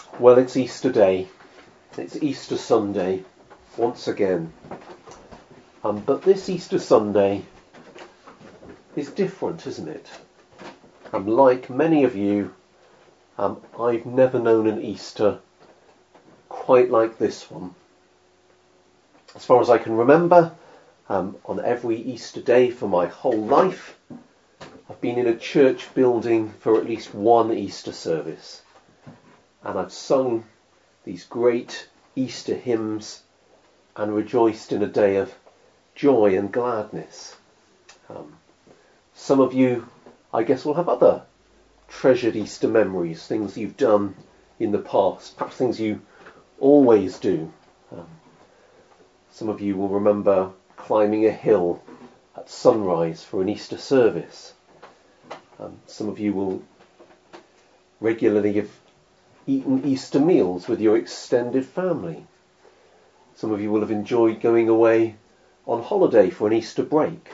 Well, it's Easter Day. It's Easter Sunday, once again. But this Easter Sunday is different, isn't it? Like many of you, I've never known an Easter quite like this one. As far as I can remember, on every Easter day for my whole life, I've been in a church building for at least one Easter service. And I've sung these great Easter hymns and rejoiced in a day of joy and gladness. Some of you, I guess, will have other treasured Easter memories, things you've done in the past, perhaps things you always do. Some of you will remember climbing a hill at sunrise for an Easter service. Some of you will regularly have eaten Easter meals with your extended family. Some of you will have enjoyed going away on holiday for an Easter break.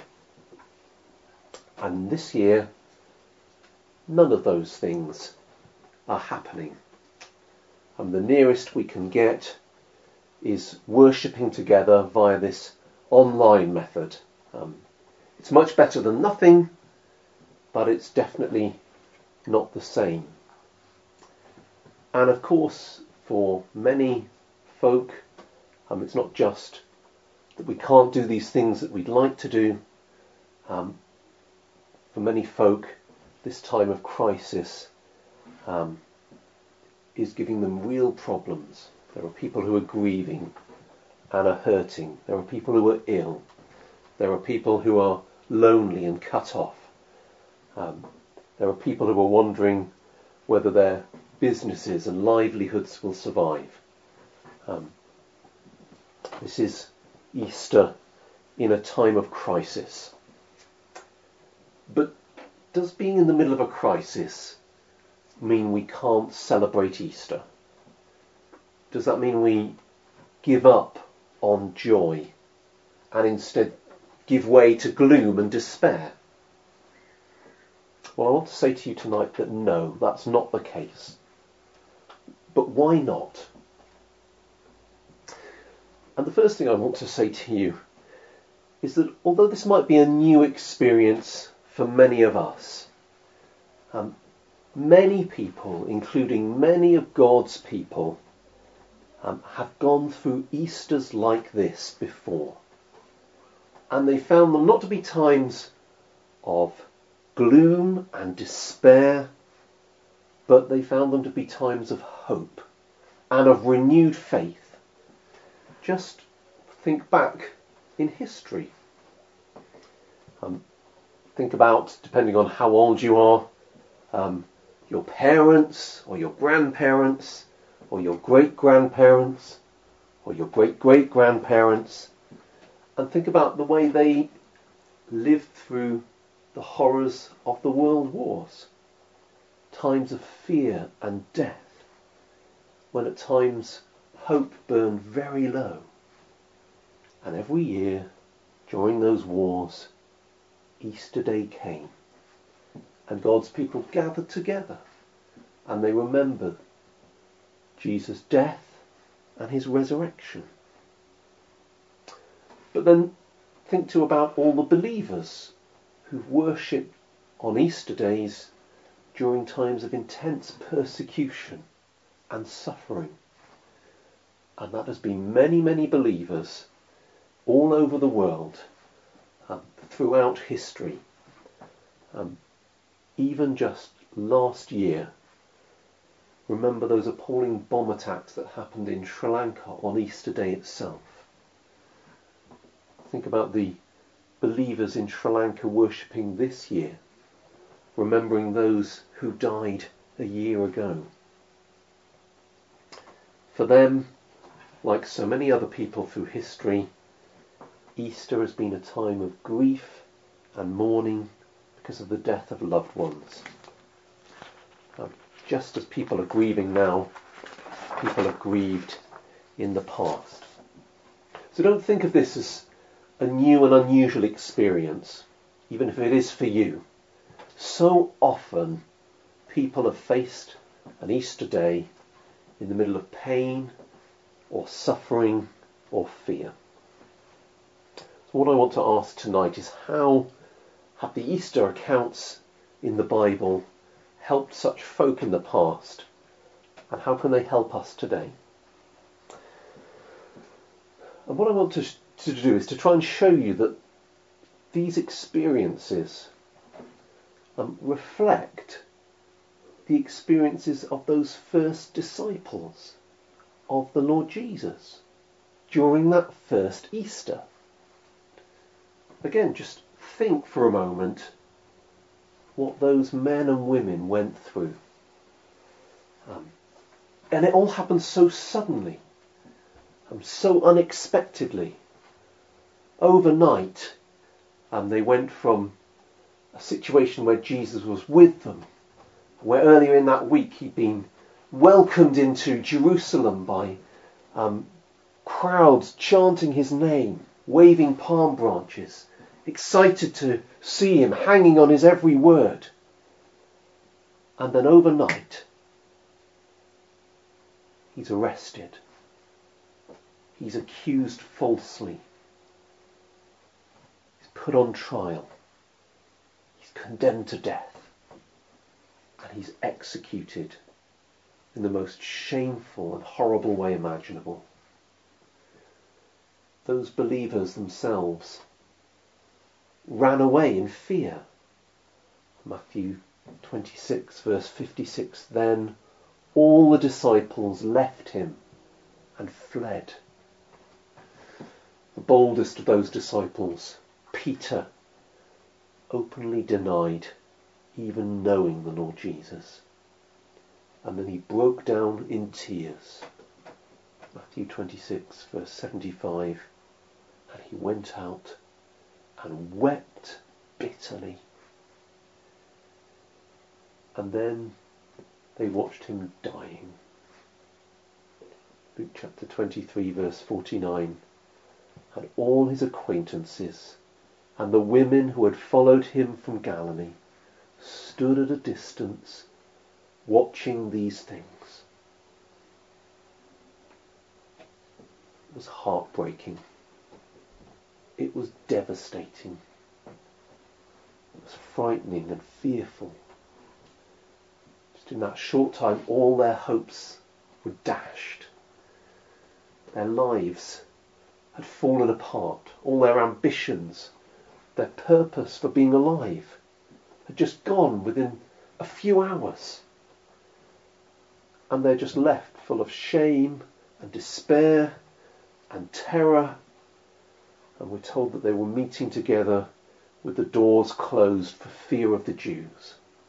And this year, none of those things are happening. And the nearest we can get is worshipping together via this online method. It's much better than nothing, but it's definitely not the same. And of course, for many folk, it's not just that we can't do these things that we'd like to do. For many folk, this time of crisis is giving them real problems. There are people who are grieving and are hurting. There are people who are ill. There are people who are lonely and cut off. There are people who are wondering whether their businesses and livelihoods will survive. This is Easter in a time of crisis. But does being in the middle of a crisis mean we can't celebrate Easter? Does that mean we give up on joy and instead give way to gloom and despair? Well, I want to say to you tonight that no, that's not the case. But why not? And the first thing I want to say to you is that although this might be a new experience for many of us, many people, including many of God's people, have gone through Easters like this before. And they found them not to be times of gloom and despair, but they found them to be times of hope and of renewed faith. Just think back in history. Think about, depending on how old you are, your parents or your grandparents or your great-grandparents or your great-great-grandparents, and think about the way they lived through the horrors of the world wars. Times of fear and death, when at times hope burned very low. And every year, during those wars, Easter Day came. And God's people gathered together. And they remembered Jesus' death and his resurrection. But then think too about all the believers who worship on Easter days during times of intense persecution and suffering. And that has been many, many believers all over the world throughout history. Even just last year, remember those appalling bomb attacks that happened in Sri Lanka on Easter Day itself. Think about the believers in Sri Lanka worshipping this year, remembering those who died a year ago. For them, like so many other people through history, Easter has been a time of grief and mourning because of the death of loved ones. Just as people are grieving now, people have grieved in the past. So don't think of this as a new and unusual experience, even if it is for you. So often people have faced an Easter day in the middle of pain or suffering or fear. So what I want to ask tonight is, how have the Easter accounts in the Bible helped such folk in the past, and how can they help us today? And what I want to do is to try and show you that these experiences reflect the experiences of those first disciples of the Lord Jesus during that first Easter. Again, just think for a moment what those men and women went through. And it all happened so suddenly, so unexpectedly. Overnight, they went from a situation where Jesus was with them, where earlier in that week he'd been welcomed into Jerusalem by crowds chanting his name, waving palm branches, excited to see him, hanging on his every word. And then overnight, he's arrested. He's accused falsely. He's put on trial. He's condemned to death. And he's executed in the most shameful and horrible way imaginable. Those believers themselves ran away in fear. Matthew 26 verse 56, then all the disciples left him and fled. The boldest of those disciples, Peter, openly denied even knowing the Lord Jesus. And then he broke down in tears. Matthew 26 verse 75, and he went out and wept bitterly. And then they watched him dying. Luke chapter 23 verse 49, and all his acquaintances and the women who had followed him from Galilee stood at a distance watching these things. It was heartbreaking. It was devastating. It was frightening and fearful. Just in that short time, all their hopes were dashed. Their lives had fallen apart. All their ambitions, their purpose for being alive, had just gone within a few hours. And they're just left full of shame and despair and terror. And we're told that they were meeting together with the doors closed for fear of the Jews.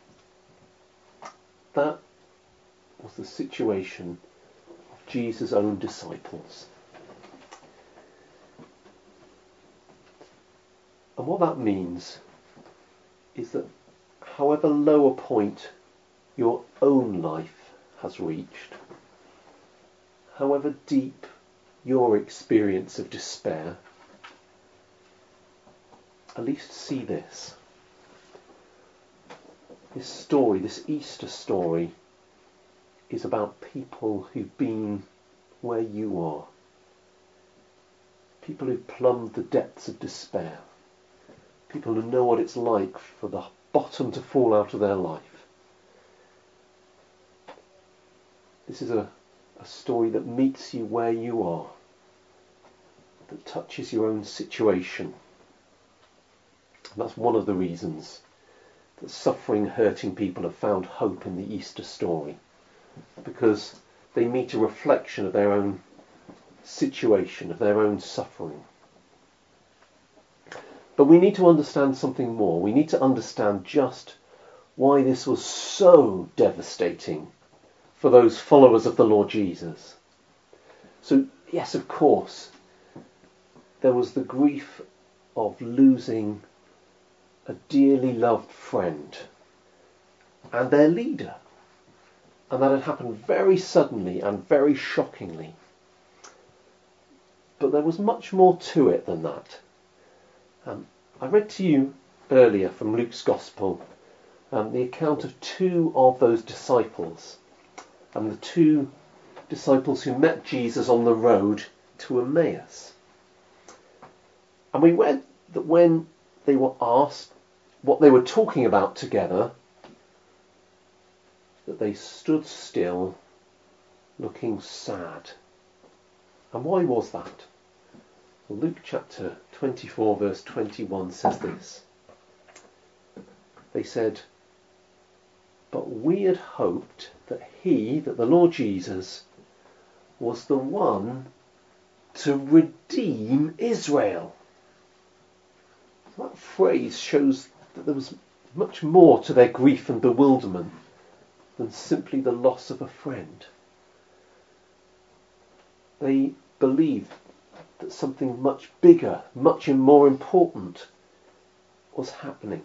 That was the situation of Jesus' own disciples. And what that means is that however low a point your own life has reached, however deep your experience of despair, at least see this. This story, this Easter story, is about people who've been where you are. People who've plumbed the depths of despair. People who know what it's like for the bottom to fall out of their life. This is a story that meets you where you are, that touches your own situation. And that's one of the reasons that suffering, hurting people have found hope in the Easter story, because they meet a reflection of their own situation, of their own suffering. But we need to understand something more. We need to understand just why this was so devastating for those followers of the Lord Jesus. So, yes, of course, there was the grief of losing a dearly loved friend and their leader. And that had happened very suddenly and very shockingly. But there was much more to it than that. I read to you earlier from Luke's Gospel the account of two of those disciples and the two disciples who met Jesus on the road to Emmaus. And we read that when they were asked what they were talking about together, that they stood still, looking sad. And why was that? Well, Luke chapter 24 verse 21 says this. They said, "But we had hoped that that the Lord Jesus, was the one to redeem Israel." That phrase shows that there was much more to their grief and bewilderment than simply the loss of a friend. They believed that something much bigger, much more important was happening.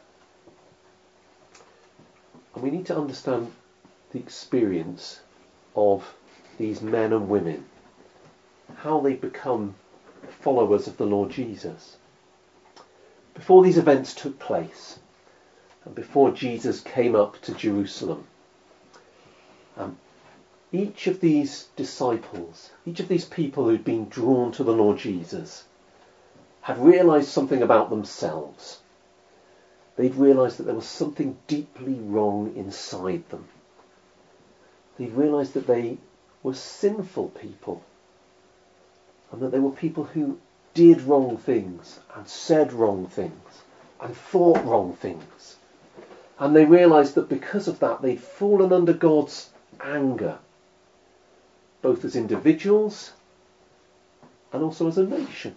And we need to understand the experience of these men and women, how they become followers of the Lord Jesus. Before these events took place, and before Jesus came up to Jerusalem, each of these disciples, each of these people who'd been drawn to the Lord Jesus, had realised something about themselves. They'd realised that there was something deeply wrong inside them. They'd realised that they were sinful people, and that they were people who did wrong things, and said wrong things, and thought wrong things. And they realised that because of that, they'd fallen under God's anger, both as individuals and also as a nation.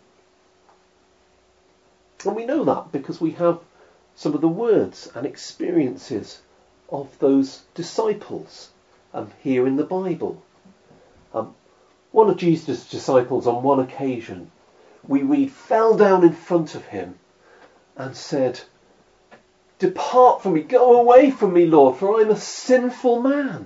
And we know that because we have some of the words and experiences of those disciples here in the Bible. One of Jesus' disciples on one occasion, we read, fell down in front of him and said, "Depart from me, go away from me, Lord, for I'm a sinful man."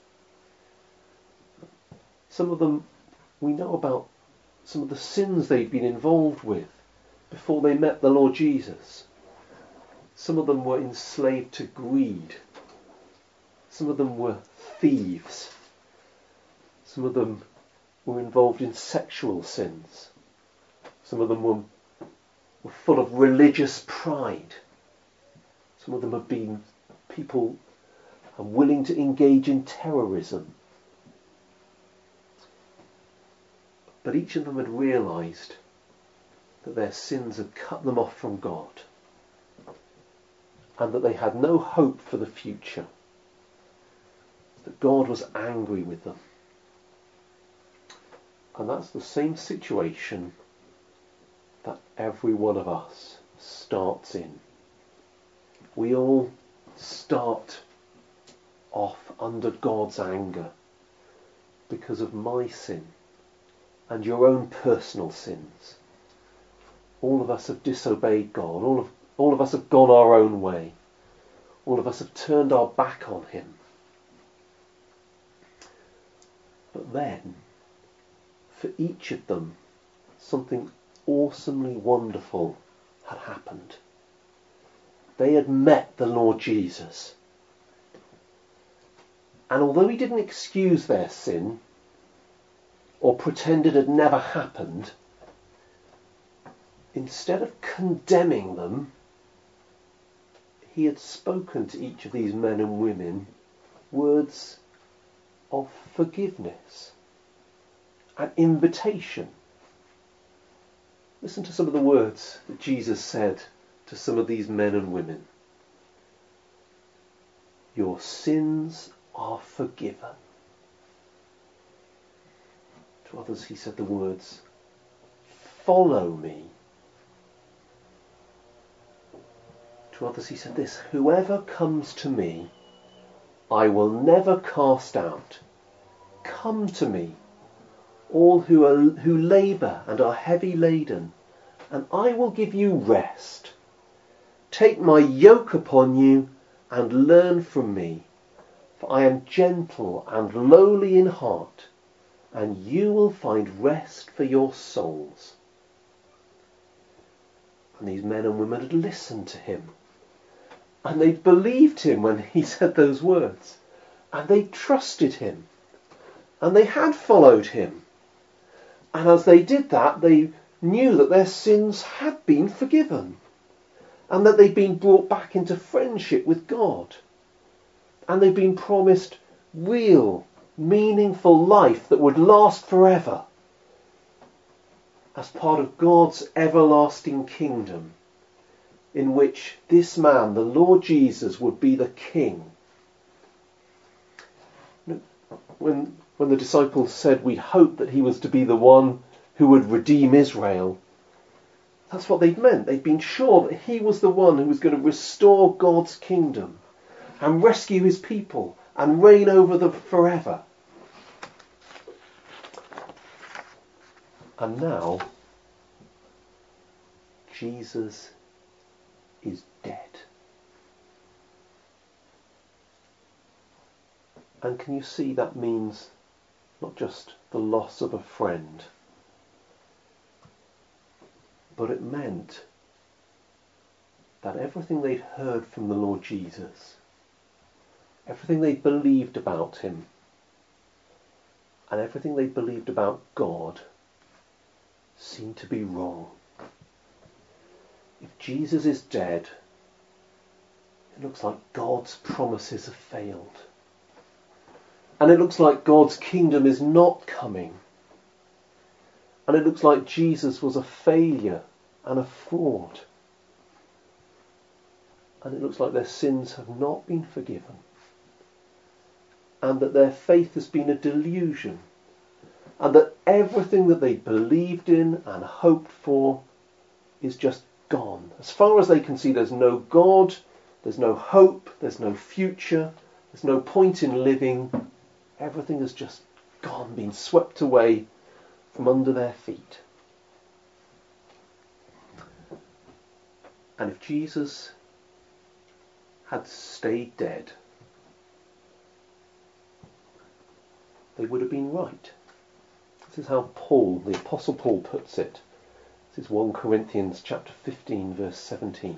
Some of them, we know about some of the sins they'd been involved with before they met the Lord Jesus. Some of them were enslaved to greed. Some of them were thieves. Some of them were involved in sexual sins. Some of them were full of religious pride. Some of them have been people willing to engage in terrorism. But each of them had realised that their sins had cut them off from God, and that they had no hope for the future, that God was angry with them. And that's the same situation that every one of us starts in. We all start off under God's anger because of my sin and your own personal sins. All of us have disobeyed God. All of us have gone our own way. All of us have turned our back on him. But then, for each of them, something awesomely wonderful had happened. They had met the Lord Jesus. And although he didn't excuse their sin, or pretend it had never happened, instead of condemning them, he had spoken to each of these men and women words of forgiveness, an invitation. Listen to some of the words that Jesus said to some of these men and women. Your sins are forgiven. To others he said the words, follow me. To others he said this, whoever comes to me, I will never cast out. Come to me, all who labour and are heavy laden, and I will give you rest. Take my yoke upon you and learn from me, for I am gentle and lowly in heart, and you will find rest for your souls. And these men and women had listened to him, and they believed him when he said those words, and they trusted him, And they had followed him. And as they did that, they knew that their sins had been forgiven. And that they'd been brought back into friendship with God. And they'd been promised real, meaningful life that would last forever. As part of God's everlasting kingdom, in which this man, the Lord Jesus, would be the king. When the disciples said we hoped that he was to be the one who would redeem Israel, that's what they'd meant. They'd been sure that he was the one who was going to restore God's kingdom and rescue his people and reign over them forever. And now, Jesus is dead. And can you see that means not just the loss of a friend, but it meant that everything they'd heard from the Lord Jesus, everything they believed about him, and everything they believed about God seemed to be wrong. If Jesus is dead, it looks like God's promises have failed. And it looks like God's kingdom is not coming. And it looks like Jesus was a failure and a fraud. And it looks like their sins have not been forgiven. And that their faith has been a delusion. And that everything that they believed in and hoped for is just gone. As far as they can see, there's no God, there's no hope, there's no future, there's no point in living. Everything has just gone, been swept away from under their feet. And if Jesus had stayed dead, they would have been right. This is how Paul, the Apostle Paul, puts it. This is 1 Corinthians chapter 15, verse 17.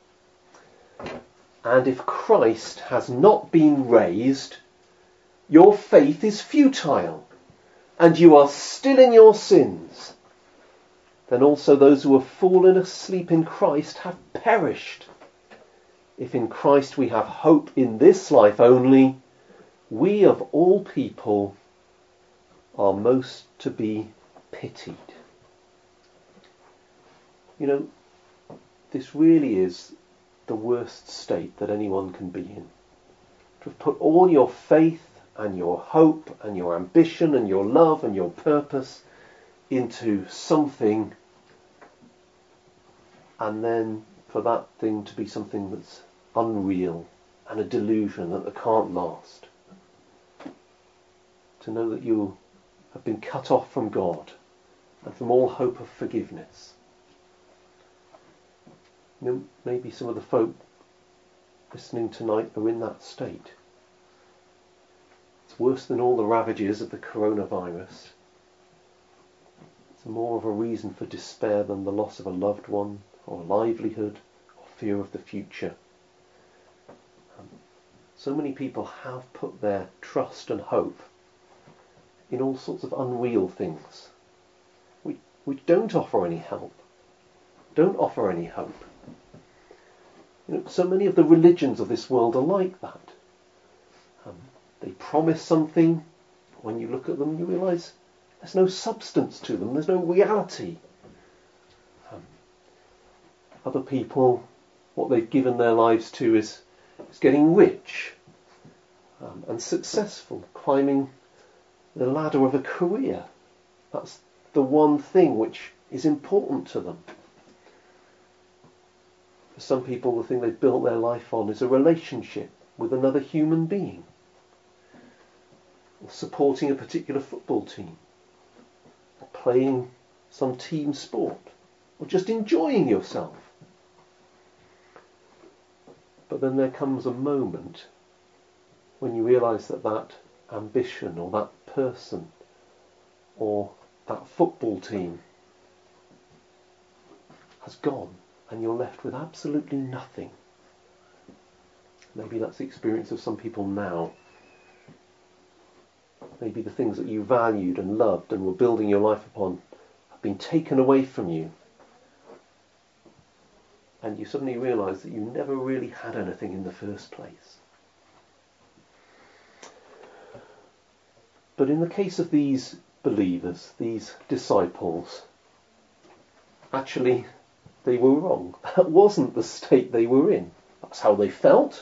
And if Christ has not been raised, your faith is futile, and you are still in your sins. Then also those who have fallen asleep in Christ have perished. If in Christ we have hope in this life only, we of all people are most to be pitied. You know, this really is the worst state that anyone can be in. To have put all your faith and your hope and your ambition and your love and your purpose into something, and then for that thing to be something that's unreal and a delusion that can't last. To know that you have been cut off from God and from all hope of forgiveness. You know, maybe some of the folk listening tonight are in that state. It's worse than all the ravages of the coronavirus. It's more of a reason for despair than the loss of a loved one, or a livelihood, or fear of the future. So many people have put their trust and hope in all sorts of unreal things, which don't offer any help, don't offer any hope. You know, so many of the religions of this world are like that. They promise something. When you look at them, you realise there's no substance to them. There's no reality. Other people, what they've given their lives to is getting rich and successful, climbing the ladder of a career. That's the one thing which is important to them. For some people, the thing they've built their life on is a relationship with another human being, or supporting a particular football team, or playing some team sport, or just enjoying yourself. But then there comes a moment when you realise that that ambition, or that person, or that football team has gone, and you're left with absolutely nothing. Maybe that's the experience of some people now. maybe the things that you valued and loved and were building your life upon have been taken away from you. And you suddenly realise that you never really had anything in the first place. But in the case of these believers, these disciples, actually they were wrong. That wasn't the state they were in. That's how they felt.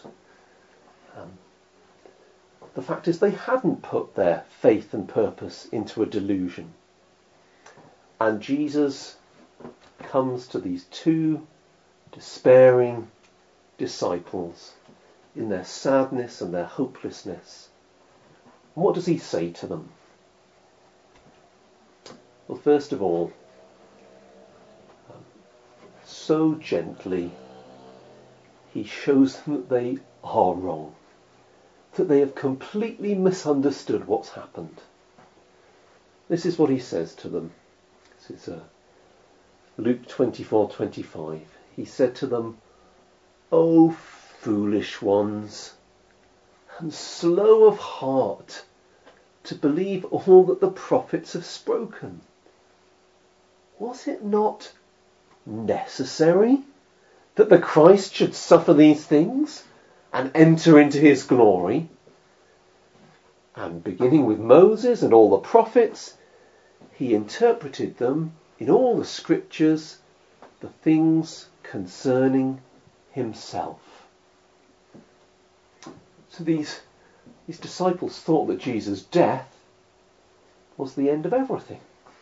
The fact is they hadn't put their faith and purpose into a delusion. And Jesus comes to these two despairing disciples in their sadness and their hopelessness. And what does he say to them? Well, first of all, so gently, he shows them that they are wrong, that they have completely misunderstood what's happened. This is what he says to them. This is Luke 24:25. He said to them, "O foolish ones, and slow of heart to believe all that the prophets have spoken. Was it not necessary that the Christ should suffer these things and enter into his glory?" And beginning with Moses and all the prophets, he interpreted them in all the scriptures, the things concerning himself. So these disciples thought that Jesus' death was the end of everything.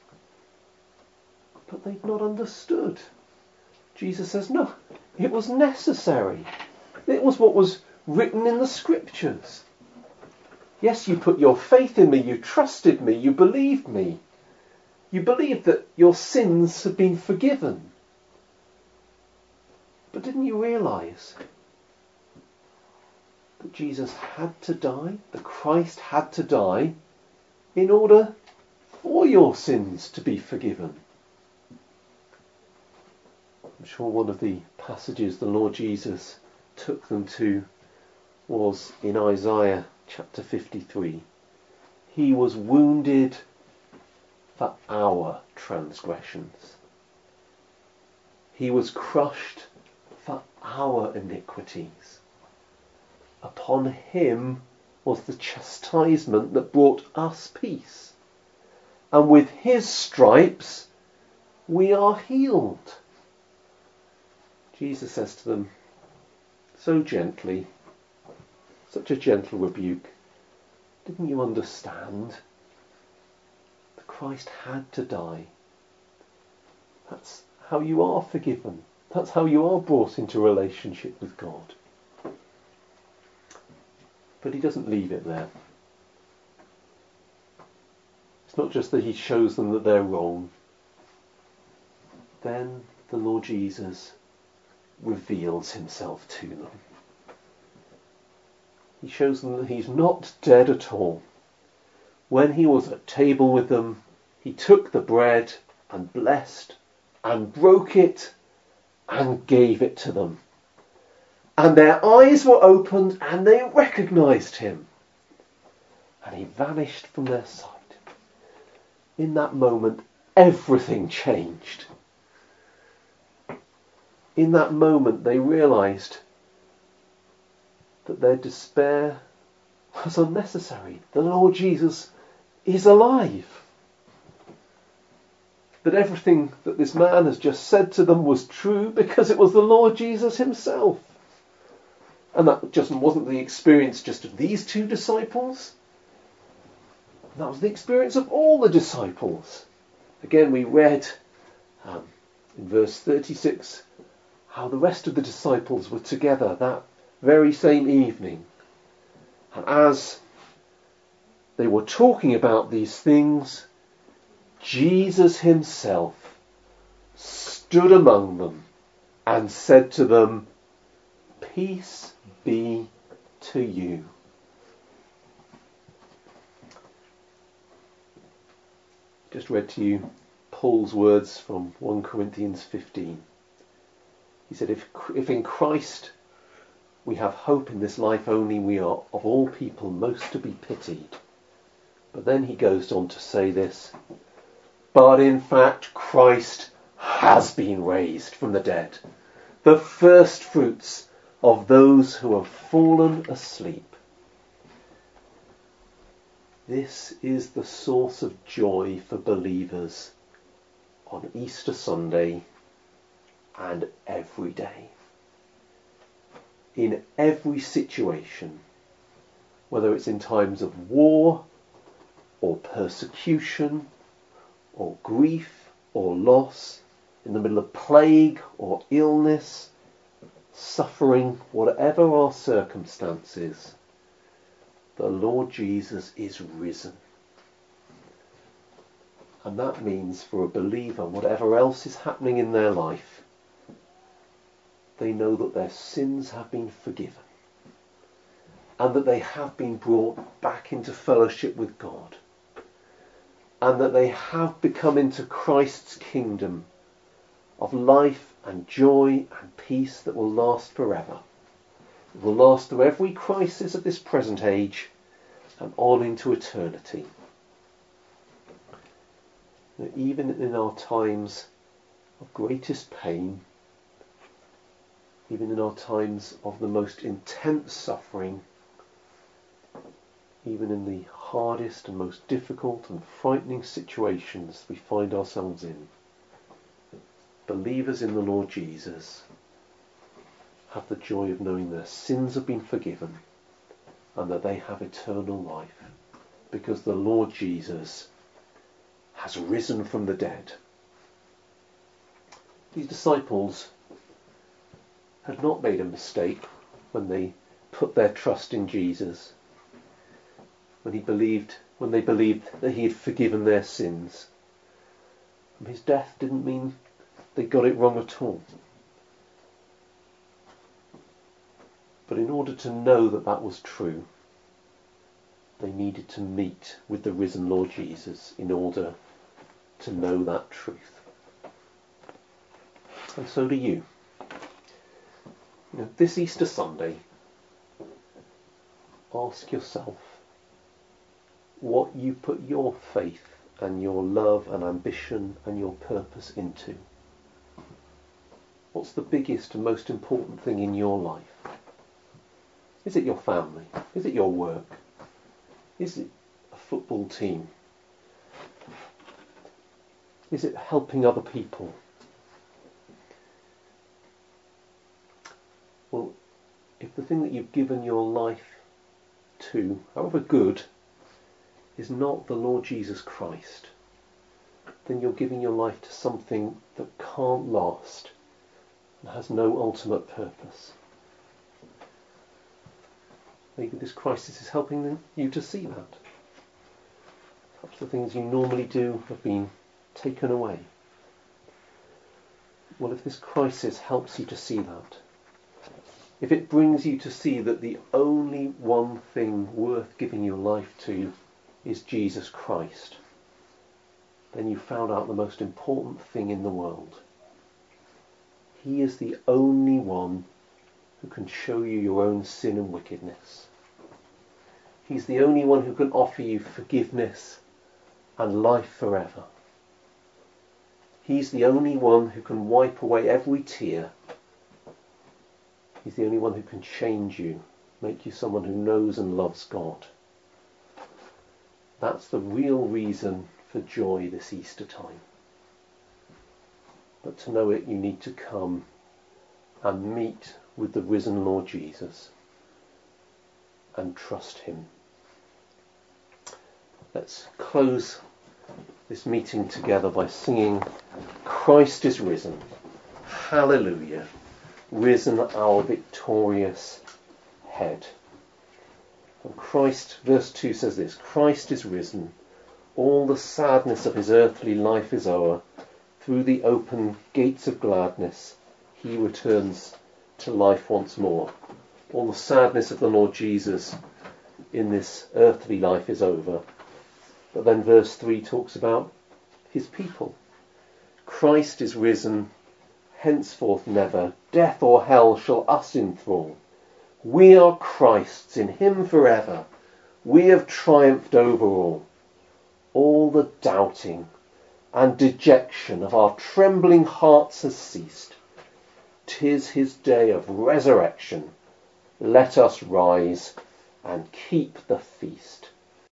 But they'd not understood. Jesus says, no, it was necessary. It was what was written in the scriptures. Yes, you put your faith in me, you trusted me, you believed me. You believed that your sins had been forgiven. But didn't you realise that Jesus had to die, that Christ had to die in order for your sins to be forgiven? I'm sure one of the passages the Lord Jesus took them to was in Isaiah chapter 53. He was wounded for our transgressions. He was crushed for our iniquities. Upon him was the chastisement that brought us peace. And with his stripes we are healed. Jesus says to them, so gently, such a gentle rebuke, didn't you understand that Christ had to die? That's how you are forgiven. That's how you are brought into relationship with God. But he doesn't leave it there. It's not just that he shows them that they're wrong. Then the Lord Jesus reveals himself to them. He shows them that he's not dead at all. When he was at table with them, he took the bread and blessed and broke it and gave it to them. And their eyes were opened and they recognized him. And he vanished from their sight. In that moment, everything changed. In that moment, they realized that their despair was unnecessary. The Lord Jesus is alive. That everything that this man has just said to them was true because it was the Lord Jesus himself. And that just wasn't the experience just of these two disciples. That was the experience of all the disciples. Again, we read in verse 36 how the rest of the disciples were together that very same evening. And as they were talking about these things, Jesus himself stood among them and said to them, "Peace be to you." Just read to you Paul's words from 1 Corinthians 15. He said, if in Christ we have hope in this life only, we are of all people most to be pitied. But then he goes on to say this, but in fact Christ has been raised from the dead, the first fruits of those who have fallen asleep. This is the source of joy for believers on Easter Sunday and every day. In every situation, whether it's in times of war or persecution or grief or loss, in the middle of plague or illness, suffering, whatever our circumstances, the Lord Jesus is risen. And that means for a believer, whatever else is happening in their life, they know that their sins have been forgiven and that they have been brought back into fellowship with God and that they have become into Christ's kingdom of life and joy and peace that will last forever. It will last through every crisis of this present age and on into eternity. Even in our times of greatest pain, even in our times of the most intense suffering, even in the hardest and most difficult and frightening situations we find ourselves in, believers in the Lord Jesus have the joy of knowing their sins have been forgiven and that they have eternal life because the Lord Jesus has risen from the dead. These disciples had not made a mistake when they put their trust in Jesus, when they believed that he had forgiven their sins. And his death didn't mean they got it wrong at all. But in order to know that that was true, they needed to meet with the risen Lord Jesus in order to know that truth. And so do you. This Easter Sunday, ask yourself what you put your faith and your love and ambition and your purpose into. What's the biggest and most important thing in your life? Is it your family? Is it your work? Is it a football team? Is it helping other people? Well, if the thing that you've given your life to, however good, is not the Lord Jesus Christ, then you're giving your life to something that can't last and has no ultimate purpose. Maybe this crisis is helping you to see that. Perhaps the things you normally do have been taken away. Well, if this crisis helps you to see that, if it brings you to see that the only one thing worth giving your life to is Jesus Christ, then you found out the most important thing in the world. He is the only one who can show you your own sin and wickedness. He's the only one who can offer you forgiveness and life forever. He's the only one who can wipe away every tear. He's the only one who can change you, make you someone who knows and loves God. That's the real reason for joy this Easter time. But to know it, you need to come and meet with the risen Lord Jesus and trust him. Let's close this meeting together by singing Christ is risen. Hallelujah. Risen our victorious head. And Christ, verse 2 says this, Christ is risen. All the sadness of his earthly life is o'er. Through the open gates of gladness, he returns to life once more. All the sadness of the Lord Jesus in this earthly life is over. But then verse 3 talks about his people. Christ is risen, henceforth never death or hell shall us enthrall. We are Christ's, in him forever. We have triumphed over all. the doubting and dejection of our trembling hearts has ceased. 'Tis his day of resurrection. Let us rise and keep the feast.